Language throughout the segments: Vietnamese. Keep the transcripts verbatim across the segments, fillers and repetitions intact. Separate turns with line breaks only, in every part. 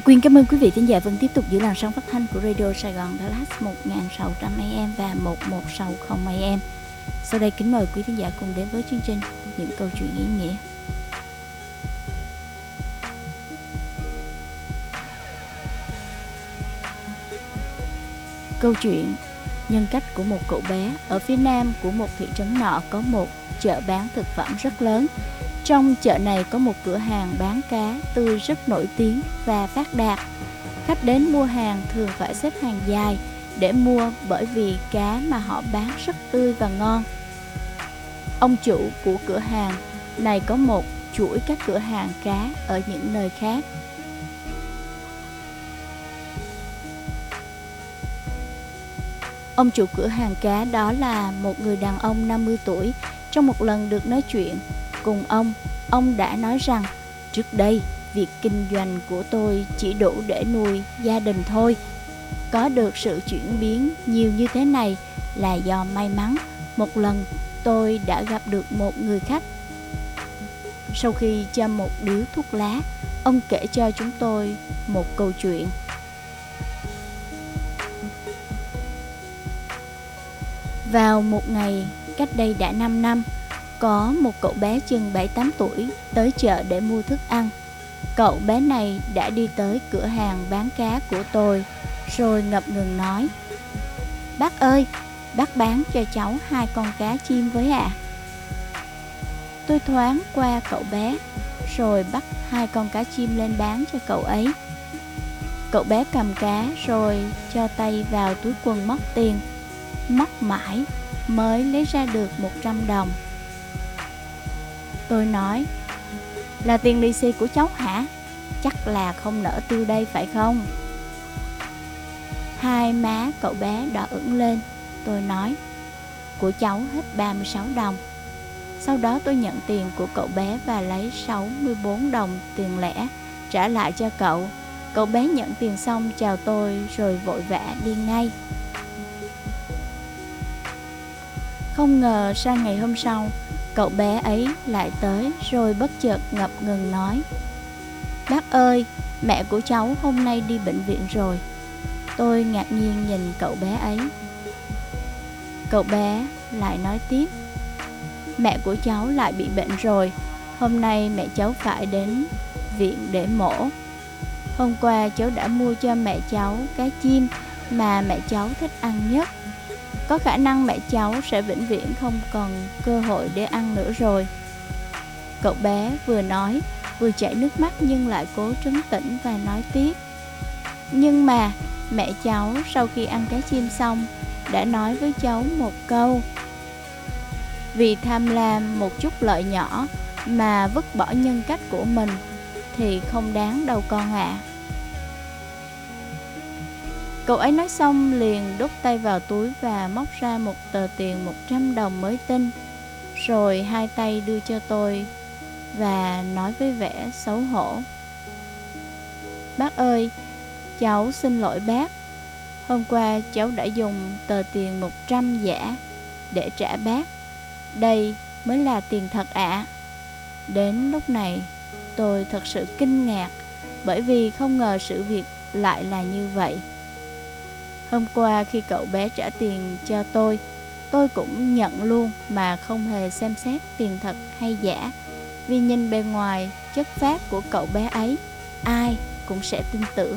Quyên cảm ơn quý vị thính giả vẫn tiếp tục giữ làn sóng phát thanh của Radio Sài Gòn Dallas một nghìn sáu trăm A M và một nghìn một trăm sáu mươi A M. Sau đây kính mời quý thính giả cùng đến với chương trình Những câu chuyện ý nghĩa. Câu chuyện: nhân cách của một cậu bé. Ở phía nam của một thị trấn nọ có một chợ bán thực phẩm rất lớn. Trong chợ này có một cửa hàng bán cá tươi rất nổi tiếng và phát đạt. Khách đến mua hàng thường phải xếp hàng dài để mua, bởi vì cá mà họ bán rất tươi và ngon. Ông chủ của cửa hàng này có một chuỗi các cửa hàng cá ở những nơi khác. Ông chủ cửa hàng cá đó là một người đàn ông năm mươi tuổi. Trong một lần được nói chuyện cùng ông, ông đã nói rằng: trước đây, việc kinh doanh của tôi chỉ đủ để nuôi gia đình thôi. Có được sự chuyển biến nhiều như thế này là do may mắn. Một lần, tôi đã gặp được một người khách. Sau khi châm một điếu thuốc lá, ông kể cho chúng tôi một câu chuyện. Vào một ngày cách đây đã năm năm, có một cậu bé chừng bảy tám tuổi tới chợ để mua thức ăn. Cậu bé này đã đi tới cửa hàng bán cá của tôi, rồi ngập ngừng nói: "Bác ơi, bác bán cho cháu hai con cá chim với ạ." Tôi thoáng qua cậu bé, rồi bắt hai con cá chim lên bán cho cậu ấy. Cậu bé cầm cá rồi cho tay vào túi quần móc tiền. Móc mãi mới lấy ra được một trăm đồng. Tôi nói: "Là tiền lì xì của cháu hả? Chắc là không nỡ tiêu đây phải không?" Hai má cậu bé đỏ ửng lên. Tôi nói: "Của cháu hết ba mươi sáu đồng." Sau đó tôi nhận tiền của cậu bé và lấy sáu mươi bốn đồng tiền lẻ trả lại cho cậu. Cậu bé nhận tiền xong chào tôi rồi vội vã đi ngay. Không ngờ sang ngày hôm sau, cậu bé ấy lại tới rồi bất chợt ngập ngừng nói: "Bác ơi, mẹ của cháu hôm nay đi bệnh viện rồi." Tôi ngạc nhiên nhìn cậu bé ấy. Cậu bé lại nói tiếp: "Mẹ của cháu lại bị bệnh rồi. Hôm nay mẹ cháu phải đến viện để mổ. Hôm qua cháu đã mua cho mẹ cháu cá chim mà mẹ cháu thích ăn nhất. Có khả năng mẹ cháu sẽ vĩnh viễn không còn cơ hội để ăn nữa rồi." Cậu bé vừa nói vừa chảy nước mắt nhưng lại cố trấn tĩnh và nói tiếp: "Nhưng mà mẹ cháu sau khi ăn cá chim xong đã nói với cháu một câu: vì tham lam một chút lợi nhỏ mà vứt bỏ nhân cách của mình thì không đáng đâu con ạ." Cậu ấy nói xong liền đút tay vào túi và móc ra một tờ tiền một trăm đồng mới tinh, rồi hai tay đưa cho tôi và nói với vẻ xấu hổ: "Bác ơi, cháu xin lỗi bác. Hôm qua cháu đã dùng tờ tiền một trăm giả để trả bác. Đây mới là tiền thật ạ." Đến lúc này tôi thật sự kinh ngạc, bởi vì không ngờ sự việc lại là như vậy. Hôm qua khi cậu bé trả tiền cho tôi, tôi cũng nhận luôn mà không hề xem xét tiền thật hay giả, vì nhìn bề ngoài chất phác của cậu bé ấy, ai cũng sẽ tin tưởng.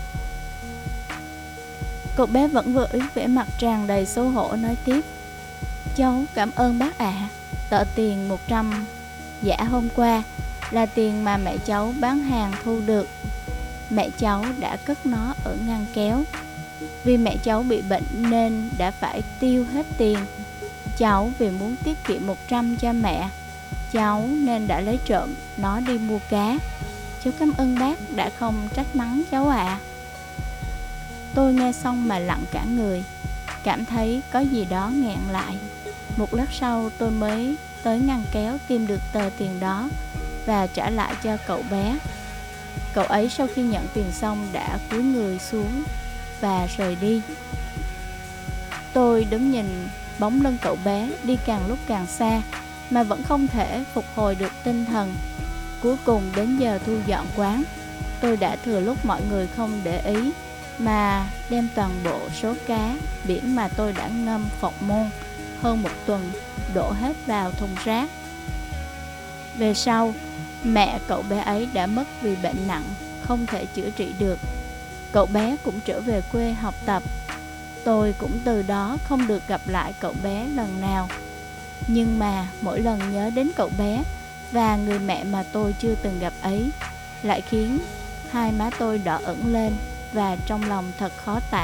Cậu bé vẫn với vẻ mặt tràn đầy xấu hổ nói tiếp: "Cháu cảm ơn bác ạ. À. Tờ tiền một trăm giả hôm qua là tiền mà mẹ cháu bán hàng thu được. Mẹ cháu đã cất nó ở ngăn kéo. Vì mẹ cháu bị bệnh nên đã phải tiêu hết tiền. Cháu vì muốn tiết kiệm một trăm cho mẹ, cháu nên đã lấy trộm nó đi mua cá. Cháu cảm ơn bác đã không trách mắng cháu ạ." À. Tôi nghe xong mà lặng cả người, cảm thấy có gì đó nghẹn lại. Một lát sau tôi mới tới ngăn kéo tìm được tờ tiền đó và trả lại cho cậu bé. Cậu ấy sau khi nhận tiền xong đã cúi người xuống và rời đi. Tôi đứng nhìn bóng lưng cậu bé đi càng lúc càng xa mà vẫn không thể phục hồi được tinh thần. Cuối cùng đến giờ thu dọn quán, tôi đã thừa lúc mọi người không để ý mà đem toàn bộ số cá biển mà tôi đã ngâm phộng môn hơn một tuần đổ hết vào thùng rác. Về sau, mẹ cậu bé ấy đã mất vì bệnh nặng, không thể chữa trị được. Cậu bé cũng trở về quê học tập. Tôi cũng từ đó không được gặp lại cậu bé lần nào. Nhưng mà mỗi lần nhớ đến cậu bé và người mẹ mà tôi chưa từng gặp ấy, lại khiến hai má tôi đỏ ửng lên và trong lòng thật khó tả.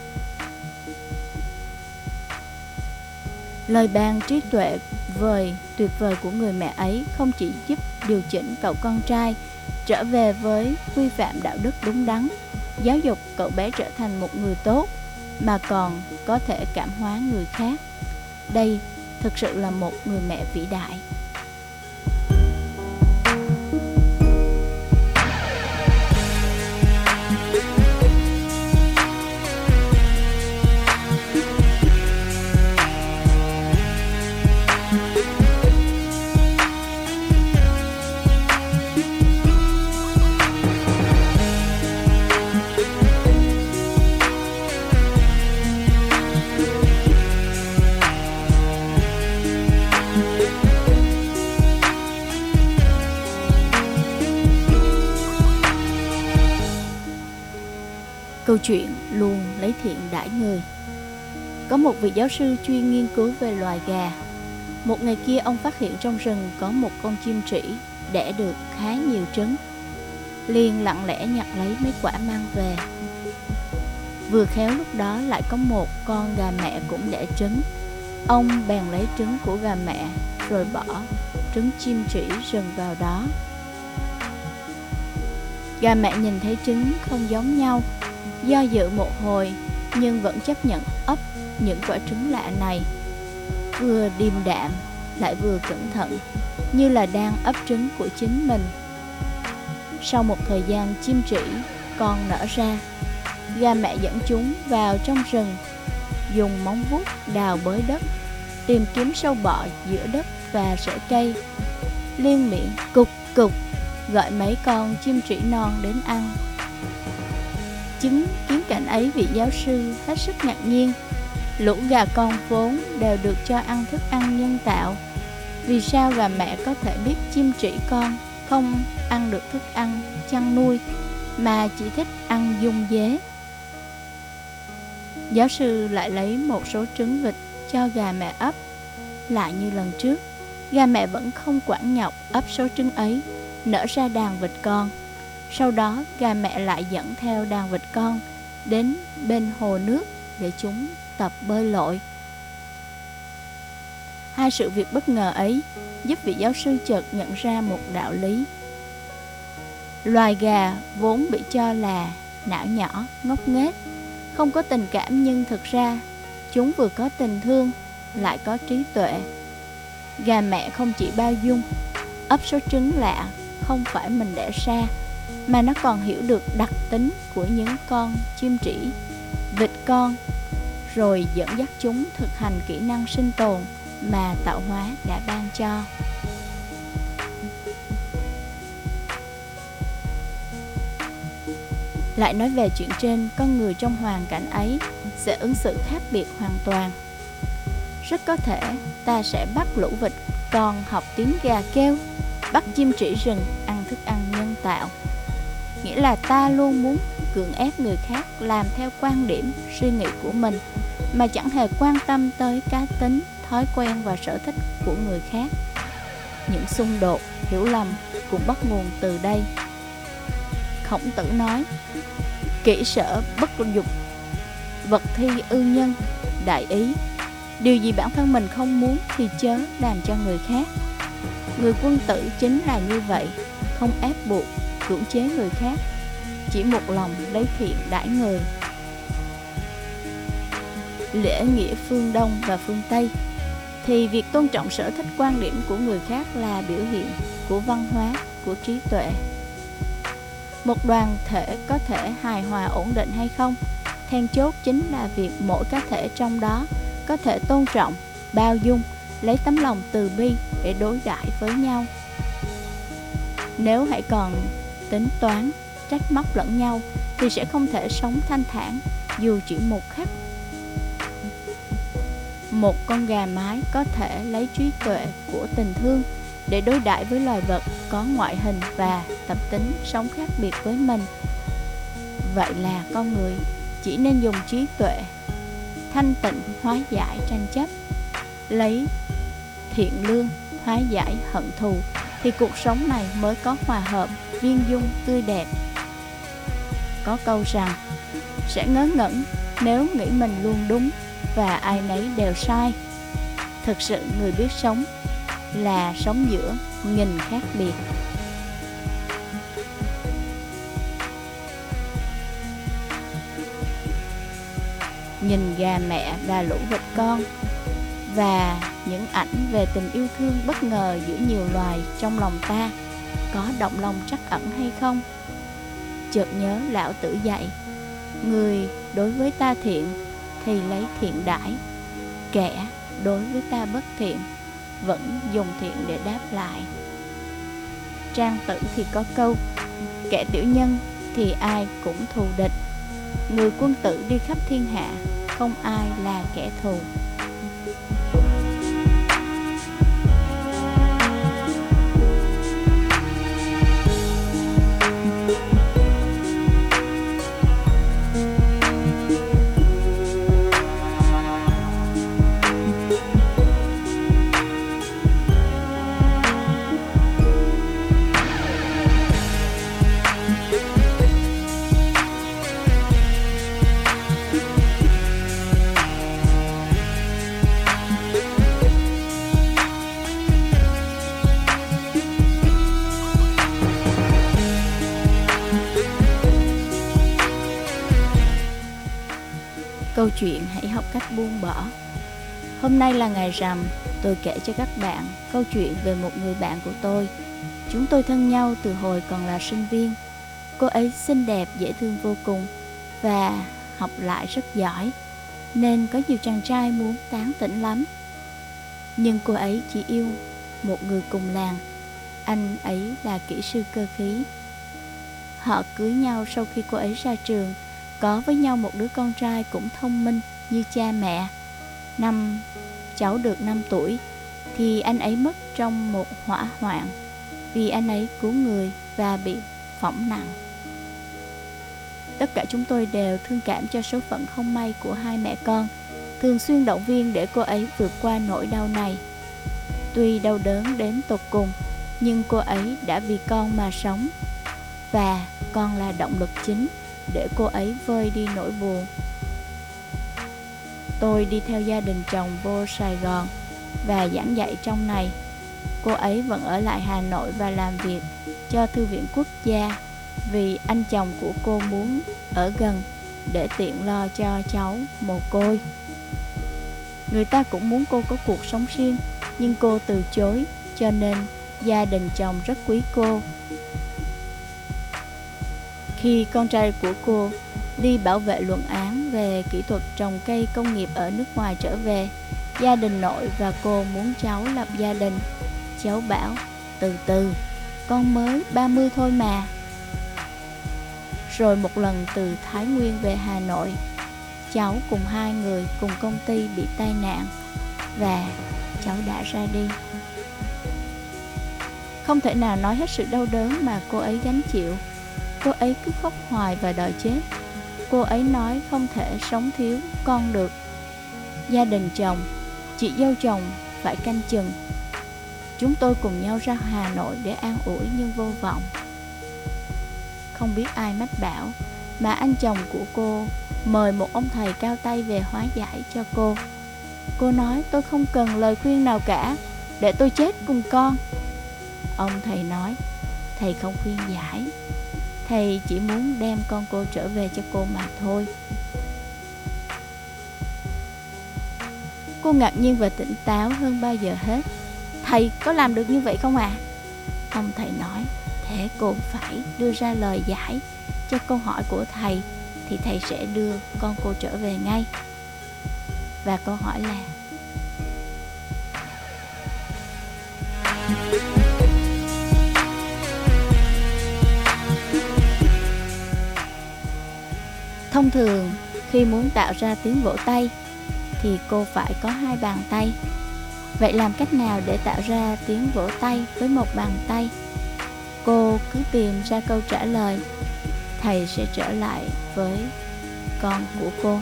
Lời ban trí tuệ vời, tuyệt vời của người mẹ ấy không chỉ giúp điều chỉnh cậu con trai trở về với quy phạm đạo đức đúng đắn, giáo dục cậu bé trở thành một người tốt, mà còn có thể cảm hóa người khác. Đây thực sự là một người mẹ vĩ đại. Câu chuyện luôn lấy thiện đãi người. Có một vị giáo sư chuyên nghiên cứu về loài gà. Một ngày kia ông phát hiện trong rừng có một con chim trĩ đẻ được khá nhiều trứng. Liền lặng lẽ nhặt lấy mấy quả mang về. Vừa khéo lúc đó lại có một con gà mẹ cũng đẻ trứng. Ông bèn lấy trứng của gà mẹ rồi bỏ trứng chim trĩ rừng vào đó. Gà mẹ nhìn thấy trứng không giống nhau, do dự một hồi nhưng vẫn chấp nhận ấp những quả trứng lạ này. Vừa điềm đạm lại vừa cẩn thận, như là đang ấp trứng của chính mình. Sau một thời gian chim trĩ con nở ra, gà mẹ dẫn chúng vào trong rừng, dùng móng vuốt đào bới đất, tìm kiếm sâu bọ giữa đất và rễ cây, liên miệng cục cục gọi mấy con chim trĩ non đến ăn. Chứng kiến cảnh ấy, vị giáo sư hết sức ngạc nhiên. Lũ gà con vốn đều được cho ăn thức ăn nhân tạo, vì sao gà mẹ có thể biết chim trĩ con không ăn được thức ăn chăn nuôi mà chỉ thích ăn dung dế? Giáo sư lại lấy một số trứng vịt cho gà mẹ ấp. Lại như lần trước, gà mẹ vẫn không quản nhọc ấp số trứng ấy, nở ra đàn vịt con. Sau đó gà mẹ lại dẫn theo đàn vịt con đến bên hồ nước để chúng tập bơi lội. Hai sự việc bất ngờ ấy giúp vị giáo sư chợt nhận ra một đạo lý. Loài gà vốn bị cho là não nhỏ, ngốc nghếch, không có tình cảm, nhưng thực ra chúng vừa có tình thương lại có trí tuệ. Gà mẹ không chỉ bao dung, ấp số trứng lạ không phải mình đẻ ra, mà nó còn hiểu được đặc tính của những con chim trĩ, vịt con, rồi dẫn dắt chúng thực hành kỹ năng sinh tồn mà tạo hóa đã ban cho. Lại nói về chuyện trên, con người trong hoàn cảnh ấy sẽ ứng xử khác biệt hoàn toàn. Rất có thể ta sẽ bắt lũ vịt con học tiếng gà kêu, bắt chim trĩ rừng ăn thức ăn nhân tạo. Nghĩa là ta luôn muốn cưỡng ép người khác làm theo quan điểm, suy nghĩ của mình, mà chẳng hề quan tâm tới cá tính, thói quen và sở thích của người khác. Những xung đột, hiểu lầm cũng bắt nguồn từ đây. Khổng Tử nói: kỹ sở bất dục, vật thi ư nhân, đại ý. Điều gì bản thân mình không muốn thì chớ làm cho người khác. Người quân tử chính là như vậy, không ép buộc, cưỡng chế người khác, chỉ một lòng lấy thiện đãi người. Lễ nghĩa phương Đông và phương Tây thì việc tôn trọng sở thích quan điểm của người khác là biểu hiện của văn hóa, của trí tuệ. Một đoàn thể có thể hài hòa ổn định hay không, then chốt chính là việc mỗi cá thể trong đó có thể tôn trọng, bao dung, lấy tấm lòng từ bi để đối đãi với nhau. Nếu hãy còn tính toán, trách móc lẫn nhau thì sẽ không thể sống thanh thản dù chỉ một khắc. Một con gà mái có thể lấy trí tuệ của tình thương để đối đãi với loài vật có ngoại hình và tập tính sống khác biệt với mình. Vậy là con người chỉ nên dùng trí tuệ thanh tịnh hóa giải tranh chấp, lấy thiện lương hóa giải hận thù, thì cuộc sống này mới có hòa hợp, viên dung, tươi đẹp. Có câu rằng, sẽ ngớ ngẩn nếu nghĩ mình luôn đúng và ai nấy đều sai. Thực sự người biết sống là sống giữa nghìn khác biệt. Nhìn gà mẹ và lũ vịt con và những ảnh về tình yêu thương bất ngờ giữa nhiều loài trong lòng ta, có động lòng trắc ẩn hay không? Chợt nhớ lão tử dạy, người đối với ta thiện thì lấy thiện đãi, kẻ đối với ta bất thiện vẫn dùng thiện để đáp lại. Trang Tử thì có câu, kẻ tiểu nhân thì ai cũng thù địch, người quân tử đi khắp thiên hạ, không ai là kẻ thù. Câu chuyện hãy học cách buông bỏ. Hôm nay là ngày rằm, tôi kể cho các bạn câu chuyện về một người bạn của tôi. Chúng tôi thân nhau từ hồi còn là sinh viên. Cô ấy xinh đẹp, dễ thương vô cùng và học lại rất giỏi, nên có nhiều chàng trai muốn tán tỉnh lắm. Nhưng cô ấy chỉ yêu một người cùng làng. Anh ấy là kỹ sư cơ khí. Họ cưới nhau sau khi cô ấy ra trường, có với nhau một đứa con trai cũng thông minh như cha mẹ. Năm cháu được năm tuổi thì anh ấy mất trong một hỏa hoạn vì anh ấy cứu người và bị phỏng nặng. Tất cả chúng tôi đều thương cảm cho số phận không may của hai mẹ con, thường xuyên động viên để cô ấy vượt qua nỗi đau này. Tuy đau đớn đến tột cùng, nhưng cô ấy đã vì con mà sống, và con là động lực chính để cô ấy vơi đi nỗi buồn. Tôi đi theo gia đình chồng vô Sài Gòn và giảng dạy trong này. Cô ấy vẫn ở lại Hà Nội và làm việc cho Thư viện Quốc gia vì anh chồng của cô muốn ở gần để tiện lo cho cháu mồ côi. Người ta cũng muốn cô có cuộc sống riêng, nhưng cô từ chối, cho nên gia đình chồng rất quý cô. Khi con trai của cô đi bảo vệ luận án về kỹ thuật trồng cây công nghiệp ở nước ngoài trở về, gia đình nội và cô muốn cháu lập gia đình. Cháu bảo, từ từ, con mới ba mươi thôi mà. Rồi một lần từ Thái Nguyên về Hà Nội, cháu cùng hai người cùng công ty bị tai nạn và cháu đã ra đi. Không thể nào nói hết sự đau đớn mà cô ấy gánh chịu. Cô ấy cứ khóc hoài và đòi chết. Cô ấy nói không thể sống thiếu con được. Gia đình chồng, chị dâu chồng phải canh chừng. Chúng tôi cùng nhau ra Hà Nội để an ủi nhưng vô vọng. Không biết ai mách bảo mà anh chồng của cô mời một ông thầy cao tay về hóa giải cho cô. Cô nói, tôi không cần lời khuyên nào cả, để tôi chết cùng con. Ông thầy nói, thầy không khuyên giải, thầy chỉ muốn đem con cô trở về cho cô mà thôi. Cô ngạc nhiên và tỉnh táo hơn bao giờ hết. Thầy có làm được như vậy không ạ? À? Ông thầy nói, thế cô phải đưa ra lời giải cho câu hỏi của thầy, thì thầy sẽ đưa con cô trở về ngay. Và câu hỏi là, Thông thường, khi muốn tạo ra tiếng vỗ tay, thì cô phải có hai bàn tay. Vậy làm cách nào để tạo ra tiếng vỗ tay với một bàn tay? Cô cứ tìm ra câu trả lời. Thầy sẽ trở lại với con của cô.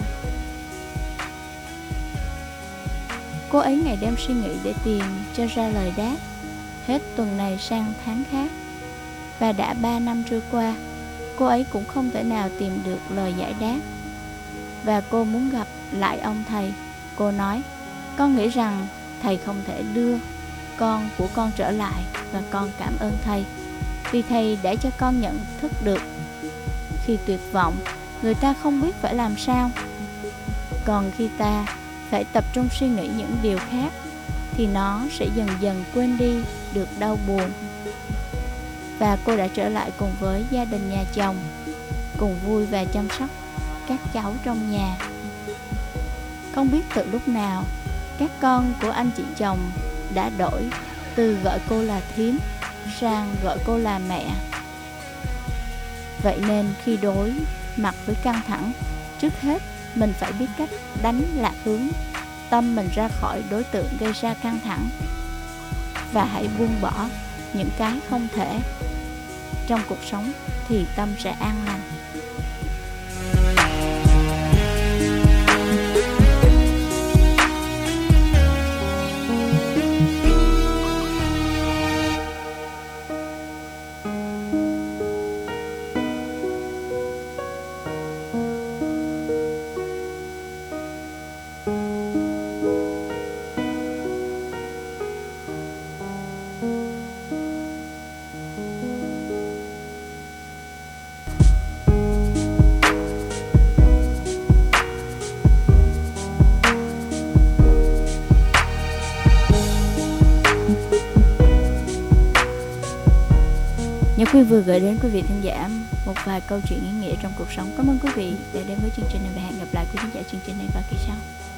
Cô ấy ngày đêm suy nghĩ để tìm cho ra lời đáp, hết tuần này sang tháng khác. Và đã ba năm trôi qua, cô ấy cũng không thể nào tìm được lời giải đáp. Và cô muốn gặp lại ông thầy. Cô nói, con nghĩ rằng thầy không thể đưa con của con trở lại, và con cảm ơn thầy vì thầy đã cho con nhận thức được khi tuyệt vọng, người ta không biết phải làm sao. Còn khi ta phải tập trung suy nghĩ những điều khác, thì nó sẽ dần dần quên đi được đau buồn. Và cô đã trở lại cùng với gia đình nhà chồng, cùng vui và chăm sóc các cháu trong nhà. Không biết từ lúc nào, các con của anh chị chồng đã đổi từ gọi cô là thím sang gọi cô là mẹ. Vậy nên khi đối mặt với căng thẳng, trước hết mình phải biết cách đánh lạc hướng tâm mình ra khỏi đối tượng gây ra căng thẳng. Và hãy buông bỏ những cái không thể trong cuộc sống, thì tâm sẽ an lành. Nhật Khuyên vừa gửi đến quý vị thính giả một vài câu chuyện ý nghĩa trong cuộc sống. Cảm ơn quý vị đã đến với chương trình này và hẹn gặp lại quý thính giả chương trình này vào kỳ sau.